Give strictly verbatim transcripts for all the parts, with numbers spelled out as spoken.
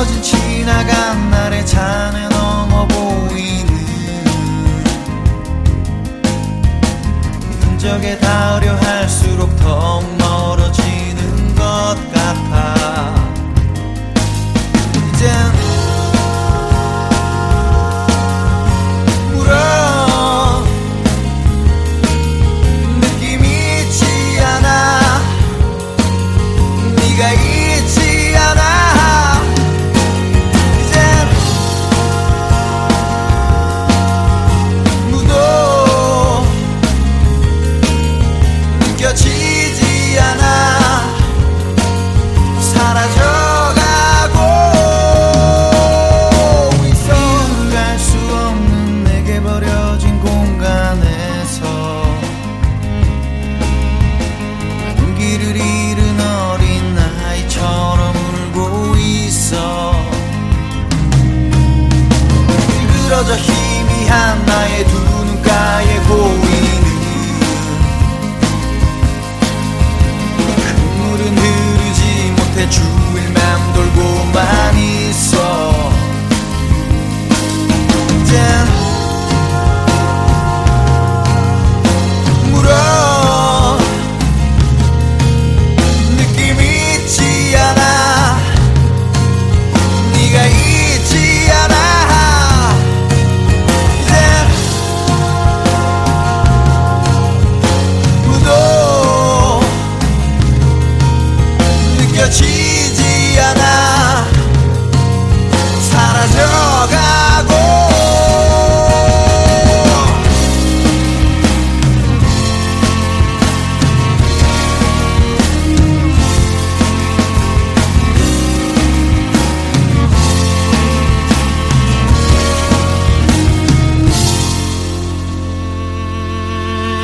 흐려진 지나간 날의 잔에 넘어 보이는 흔적에 닿으려 할수록 더욱 멀어지는 것 같아. 이젠 물어 느낌이 있지 않아. 네가 있지 않아. 이젠 무도 느껴지지 않아. 사라져가고 있어. 이유를 알 수 없는 내게 버려진 공간에서 용기를 잃은 어린 아이처럼 울고 있어. 찌그러져 희미한 나의 두 눈가에 보이는 큰 물은 흐르지 못해 주위를 맴돌고만 있어. 이젠 물어 느낌이 있지 않아. 네가 있지 않아. 이젠 무도 느껴지지 않아. 사라져가고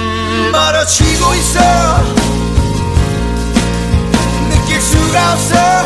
멀어지고 있어. 느낄 수가 없어.